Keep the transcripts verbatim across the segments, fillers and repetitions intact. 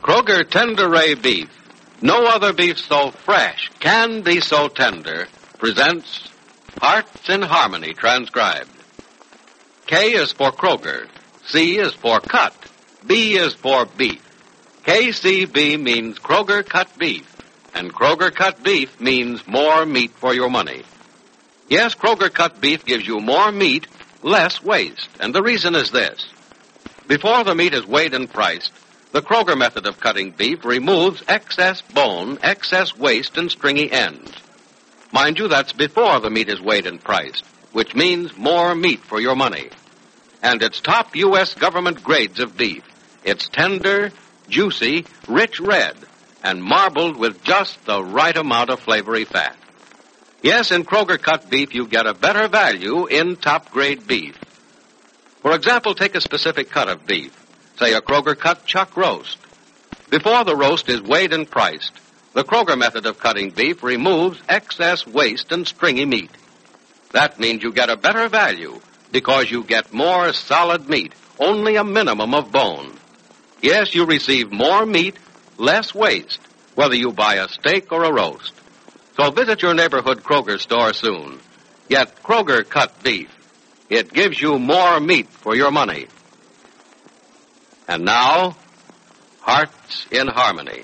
Kroger Tenderay Beef, no other beef so fresh can be so tender, presents Hearts in Harmony, transcribed. K is for Kroger, C is for cut, B is for beef. K C B means Kroger cut beef, and Kroger cut beef means more meat for your money. Yes, Kroger cut beef gives you more meat, less waste, and the reason is this. Before the meat is weighed and priced, the Kroger method of cutting beef removes excess bone, excess waste, and stringy ends. Mind you, that's before the meat is weighed and priced, which means more meat for your money. And it's top U S government grades of beef. It's tender, juicy, rich red, and marbled with just the right amount of flavory fat. Yes, in Kroger cut beef, you get a better value in top-grade beef. For example, take a specific cut of beef, say a Kroger cut chuck roast. Before the roast is weighed and priced, the Kroger method of cutting beef removes excess waste and stringy meat. That means you get a better value because you get more solid meat, only a minimum of bone. Yes, you receive more meat, less waste, whether you buy a steak or a roast. So visit your neighborhood Kroger store soon. Get Kroger cut beef. It gives you more meat for your money. And now, Hearts in Harmony.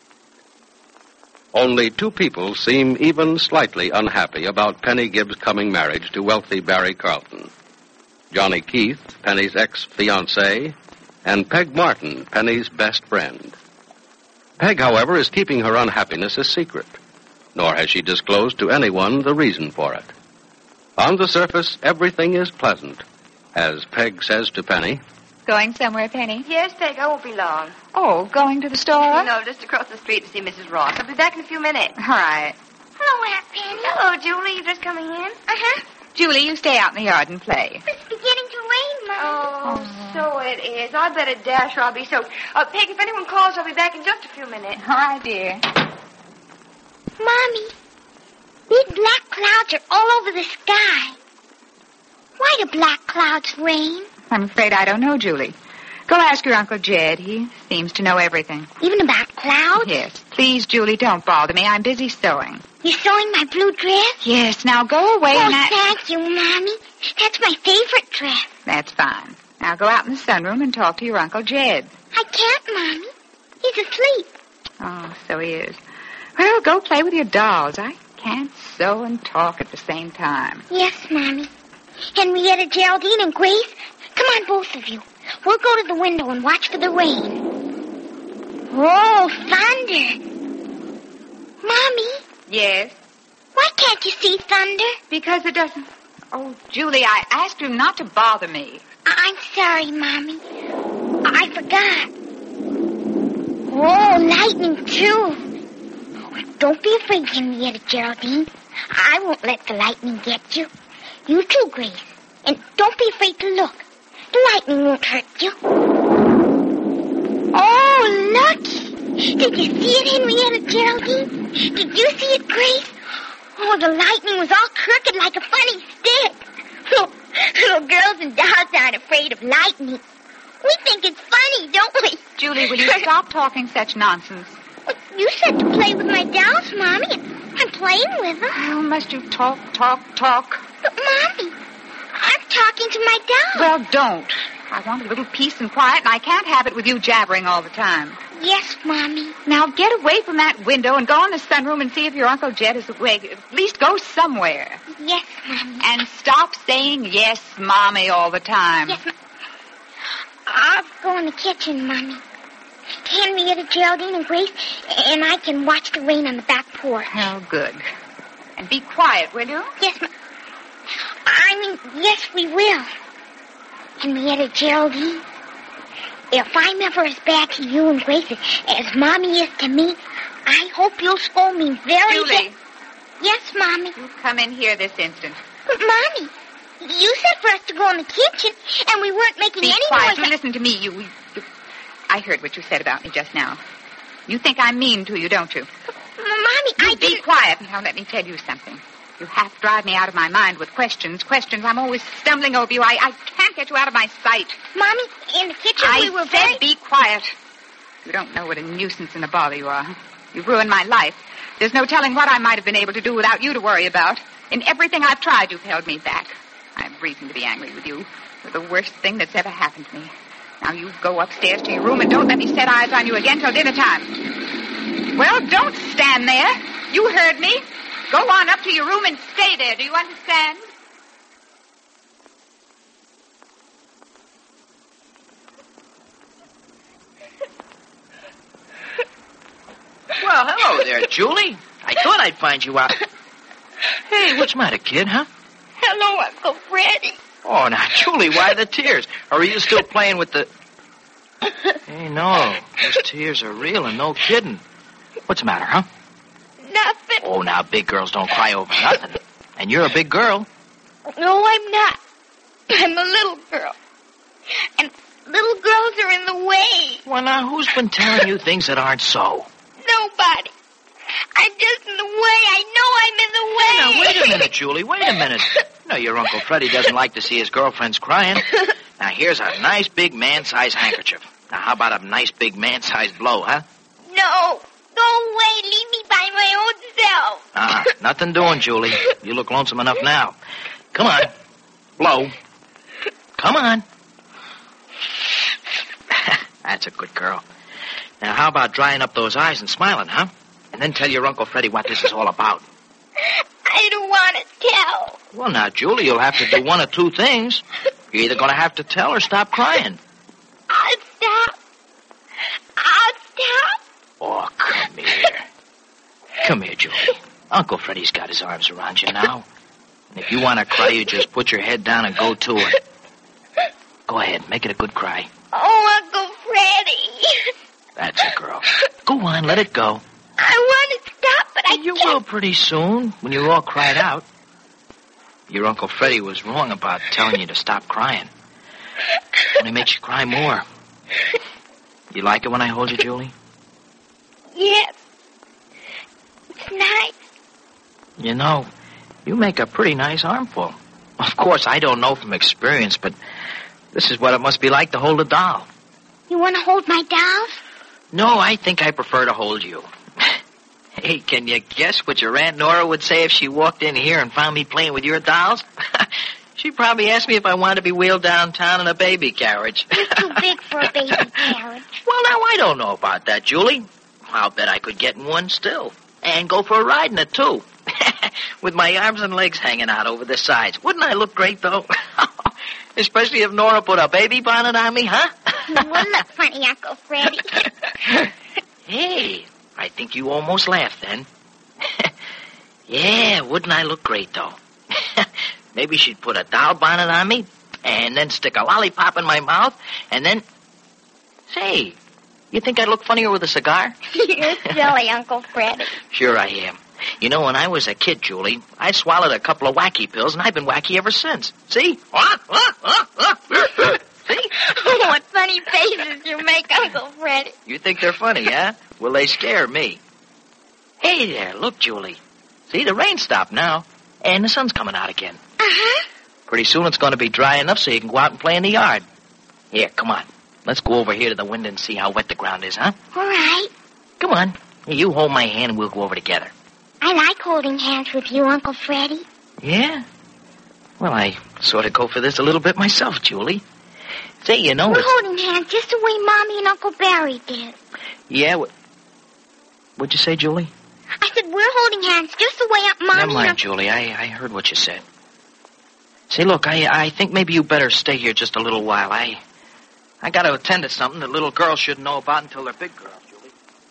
Only two people seem even slightly unhappy about Penny Gibbs' coming marriage to wealthy Barry Carlton. Johnny Keith, Penny's ex-fiancé, and Peg Martin, Penny's best friend. Peg, however, is keeping her unhappiness a secret, nor has she disclosed to anyone the reason for it. On the surface, everything is pleasant, as Peg says to Penny. Going somewhere, Penny? Yes, Peg, I won't be long. Oh, going to the store? No, just across the street to see Missus Ross. I'll be back in a few minutes. All right. Hello, Aunt Penny. Hello, Julie. You just coming in? Uh-huh. Julie, you stay out in the yard and play. It's beginning to rain, Mom. Oh, Oh. so it is. I better dash or I'll be soaked. Uh, Peg, if anyone calls, I'll be back in just a few minutes. All right, dear. Mommy, big black clouds are all over the sky. Why do black clouds rain? I'm afraid I don't know, Julie. Go ask your Uncle Jed. He seems to know everything. Even about clouds? Yes. Please, Julie, don't bother me. I'm busy sewing. You're sewing my blue dress? Yes, now go away Oh, and I... thank you, Mommy. That's my favorite dress. That's fine. Now go out in the sunroom and talk to your Uncle Jed. I can't, Mommy. He's asleep. Oh, so he is. Well, go play with your dolls. I can't sew and talk at the same time. Yes, Mommy. Henrietta, Geraldine, and Grace, come on, both of you. We'll go to the window and watch for the rain. Oh, thunder. Mommy, Yes? why can't you see thunder? Because it doesn't... Oh, Julie, I asked him not to bother me. I- I'm sorry, Mommy. I forgot. Oh, lightning, too. Don't be afraid, Henrietta, Geraldine. I won't let the lightning get you. You too, Grace. And don't be afraid to look. The lightning won't hurt you. Oh, look! Did you see it, Henrietta, Geraldine? Did you see it, Grace? Oh, the lightning was all crooked like a funny stick. Little, little girls and dolls aren't afraid of lightning. We think it's funny, don't we? Julie, will you stop talking such nonsense? Well, you said to play with my dolls, Mommy. I'm playing with them. Oh, must you talk, talk, talk? But, Mommy, I'm talking to my dolls. Well, don't. I want a little peace and quiet, and I can't have it with you jabbering all the time. Yes, Mommy. Now get away from that window and go in the sunroom and see if your Uncle Jed is awake. At least go somewhere. Yes, Mommy. And stop saying yes, Mommy, all the time. Yes, Mommy. I'll go in the kitchen, Mommy. Henrietta, Geraldine, and Grace, and I can watch the rain on the back porch. Oh, good. And be quiet, will you? Yes, Ma- I mean, yes, we will. Henrietta, Geraldine, if I'm ever as bad to you and Grace as, as Mommy is to me, I hope you'll scold me very... Julie. Ba- yes, Mommy. You come in here this instant. But, Mommy, you said for us to go in the kitchen, and we weren't making Be any quiet. noise. You listen to me. You, you, I heard what you said about me just now. You think I'm mean to you, don't you? Mommy, You I be didn't... quiet. Now, let me tell you something. You half drive me out of my mind with questions. Questions. I'm always stumbling over you. I, I can't get you out of my sight. Mommy, in the kitchen I we were said very... be quiet. You don't know what a nuisance and a bother you are. You've ruined my life. There's no telling what I might have been able to do without you to worry about. In everything I've tried, you've held me back. I have reason to be angry with you. You're the worst thing that's ever happened to me. Now you go upstairs to your room and don't let me set eyes on you again till dinner time. Well, don't stand there. You heard me. Go on up to your room and stay there. Do you understand? Well, hello there, Julie. I thought I'd find you out. Hey, what's the matter, kid, huh? Hello, Uncle Freddie. Oh, now, Julie, why the tears? Or are you still playing with the... Hey, no. Those tears are real and no kidding. What's the matter, huh? Nothing. Oh, now, big girls don't cry over nothing. And you're a big girl. No, I'm not. I'm a little girl. And little girls are in the way. Well, now, who's been telling you things that aren't so? Nobody. I'm just in the way. I know I'm in the way. Now, wait a minute, Julie. Wait a minute. You know, your Uncle Freddie doesn't like to see his girlfriends crying. Now, here's a nice big man-sized handkerchief. Now, how about a nice big man-sized blow, huh? No. Go away. Leave me by my own self. Uh-uh. Nothing doing, Julie. You look lonesome enough now. Come on. Blow. Come on. That's a good girl. Now, how about drying up those eyes and smiling, huh? And then tell your Uncle Freddie what this is all about. I don't want to tell. Well, now, Julie, you'll have to do one of two things. You're either going to have to tell or stop crying. I'll stop. I'll stop. Oh, come here. Come here, Julie. Uncle Freddie's got his arms around you now. And if you want to cry, you just put your head down and go to it. Go ahead, make it a good cry. Oh, Uncle Freddie. That's a girl. Go on, let it go. I want to stop, but I You can't. will pretty soon, when you're all cried out. Your Uncle Freddie was wrong about telling you to stop crying. Only makes you cry more. You like it when I hold you, Julie? Yes. It's nice. You know, you make a pretty nice armful. Of course, I don't know from experience, but this is what it must be like to hold a doll. You want to hold my dolls? No, I think I prefer to hold you. Hey, can you guess what your Aunt Nora would say if she walked in here and found me playing with your dolls? She'd probably ask me if I wanted to be wheeled downtown in a baby carriage. You're too big for a baby carriage. Well, now, I don't know about that, Julie. I'll bet I could get in one still. And go for a ride in it, too. With my arms and legs hanging out over the sides. Wouldn't I look great, though? Especially if Nora put a baby bonnet on me, huh? You wouldn't look funny, Uncle Freddie. Hey, I think you almost laughed then. Yeah, wouldn't I look great, though? Maybe she'd put a doll bonnet on me, and then stick a lollipop in my mouth, and then... Say, you think I'd look funnier with a cigar? You're silly, Uncle Freddie. Sure I am. You know, when I was a kid, Julie, I swallowed a couple of wacky pills, and I've been wacky ever since. See? See? What funny faces you make, Uncle Freddie. You think they're funny, huh? Well, they scare me. Hey there, look, Julie. See, the rain stopped now, and the sun's coming out again. Uh-huh. Pretty soon it's going to be dry enough so you can go out and play in the yard. Here, come on. Let's go over here to the window and see how wet the ground is, huh? All right. Come on. Here, you hold my hand and we'll go over together. I like holding hands with you, Uncle Freddie. Yeah? Well, I sort of go for this a little bit myself, Julie. Say, you know... We're it's... holding hands just the way Mommy and Uncle Barry did. Yeah, what... What'd you say, Julie? I said we're holding hands just the way Mommy Never mind, and... Julie. I, I heard what you said. Say, look, I I think maybe you better stay here just a little while. I I got to attend to something that little girls shouldn't know about until they're big girls, Julie.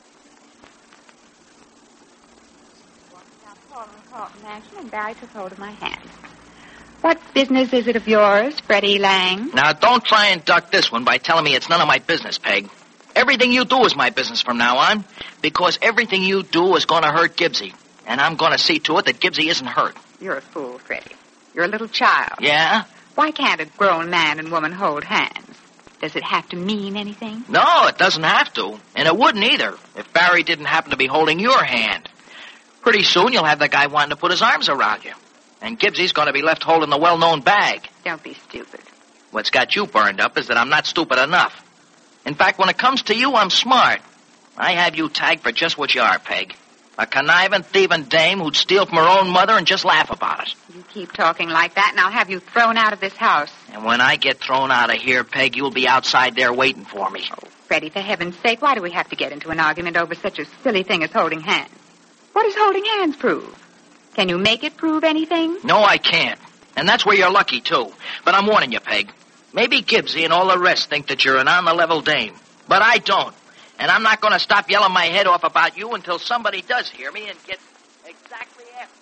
Mansion, and Barry took hold of my hand. What business is it of yours, Freddie Lang? Now, don't try and duck this one by telling me it's none of my business, Peg. Everything you do is my business from now on, because everything you do is going to hurt Gibbsy, and I'm going to see to it that Gibbsy isn't hurt. You're a fool, Freddie. You're a little child. Yeah? Why can't a grown man and woman hold hands? Does it have to mean anything? No, it doesn't have to, and it wouldn't either if Barry didn't happen to be holding your hand. Pretty soon you'll have the guy wanting to put his arms around you, and Gibbsy's going to be left holding the well-known bag. Don't be stupid. What's got you burned up is that I'm not stupid enough. In fact, when it comes to you, I'm smart. I have you tagged for just what you are, Peg. A conniving, thieving dame who'd steal from her own mother and just laugh about it. You keep talking like that, and I'll have you thrown out of this house. And when I get thrown out of here, Peg, you'll be outside there waiting for me. Oh, Freddie, for heaven's sake, why do we have to get into an argument over such a silly thing as holding hands? What does holding hands prove? Can you make it prove anything? No, I can't. And that's where you're lucky, too. But I'm warning you, Peg. Maybe Gibbsy and all the rest think that you're an on-the-level dame. But I don't. And I'm not going to stop yelling my head off about you until somebody does hear me and gets exactly after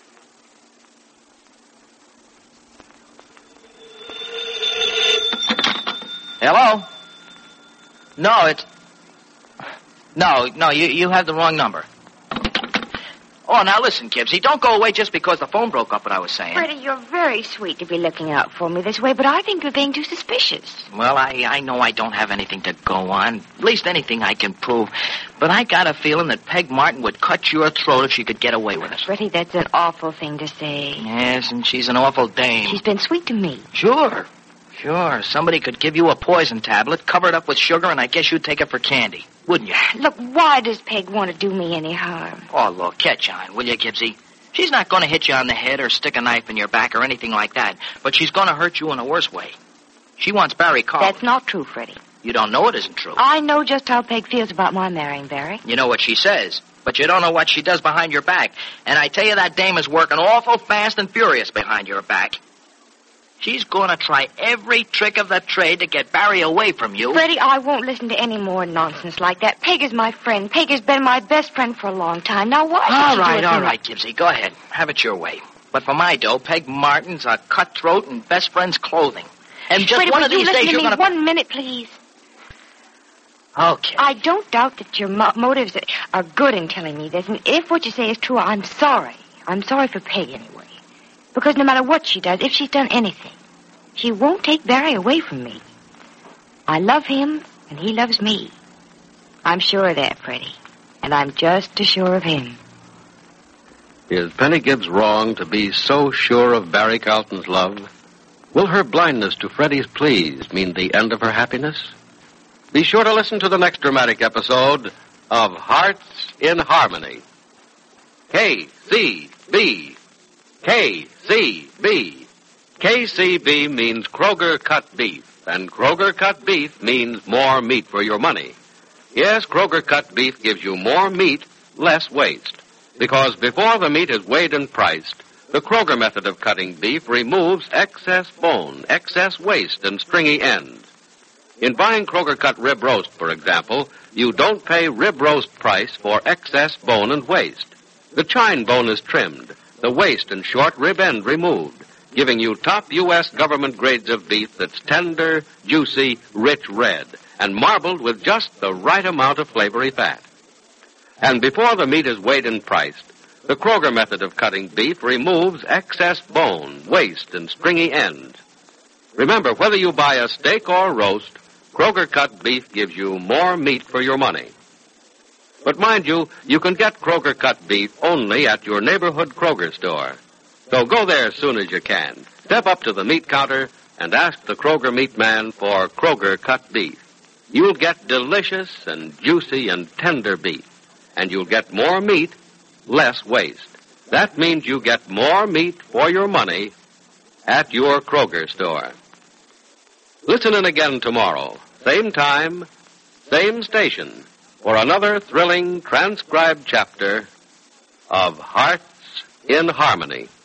you. Hello? No, it's... No, no, you, you have the wrong number. Oh, now listen, Gibbsy, don't go away just because the phone broke up what I was saying. Freddie, you're very sweet to be looking out for me this way, but I think you're being too suspicious. Well, I, I know I don't have anything to go on, at least anything I can prove, but I got a feeling that Peg Martin would cut your throat if she could get away with it. Freddie, that's an awful thing to say. Yes, and she's an awful dame. She's been sweet to me. Sure, sure. Somebody could give you a poison tablet, cover it up with sugar, and I guess you'd take it for candy. Wouldn't you? Look, why does Peg want to do me any harm? Oh, look, catch on, will you, Gibbsy? She's not going to hit you on the head or stick a knife in your back or anything like that, but she's going to hurt you in a worse way. She wants Barry Carlton. That's not true, Freddie. You don't know it isn't true. I know just how Peg feels about my marrying Barry. You know what she says, but you don't know what she does behind your back. And I tell you, that dame is working awful fast and furious behind your back. She's going to try every trick of the trade to get Barry away from you. Freddie, I won't listen to any more nonsense like that. Peg is my friend. Peg has been my best friend for a long time. Now, why should All you do right, it all to me? right, Gibbsy. Go ahead. Have it your way. But for my dough, Peg Martin's a cutthroat in best friend's clothing. And just Freddie, one will of these you listen days to you're me going to... one minute, please? Okay. I don't doubt that your mo- motives are good in telling me this, and if what you say is true, I'm sorry. I'm sorry for Peg anyway. Because no matter what she does, if she's done anything, she won't take Barry away from me. I love him, and he loves me. I'm sure of that, Freddie. And I'm just as sure of him. Is Penny Gibbs wrong to be so sure of Barry Carlton's love? Will her blindness to Freddie's pleas mean the end of her happiness? Be sure to listen to the next dramatic episode of Hearts in Harmony. K C B. K C B. K C B means Kroger cut beef, and Kroger cut beef means more meat for your money. Yes, Kroger cut beef gives you more meat, less waste. Because before the meat is weighed and priced, the Kroger method of cutting beef removes excess bone, excess waste, and stringy ends. In buying Kroger cut rib roast, for example, you don't pay rib roast price for excess bone and waste. The chine bone is trimmed, the waist and short rib end removed, giving you top U S government grades of beef that's tender, juicy, rich red, and marbled with just the right amount of flavory fat. And before the meat is weighed and priced, the Kroger method of cutting beef removes excess bone, waste, and stringy ends. Remember, whether you buy a steak or roast, Kroger cut beef gives you more meat for your money. But mind you, you can get Kroger cut beef only at your neighborhood Kroger store. So go there as soon as you can. Step up to the meat counter and ask the Kroger meat man for Kroger cut beef. You'll get delicious and juicy and tender beef. And you'll get more meat, less waste. That means you get more meat for your money at your Kroger store. Listen in again tomorrow, same time, same station, for another thrilling transcribed chapter of Hearts in Harmony.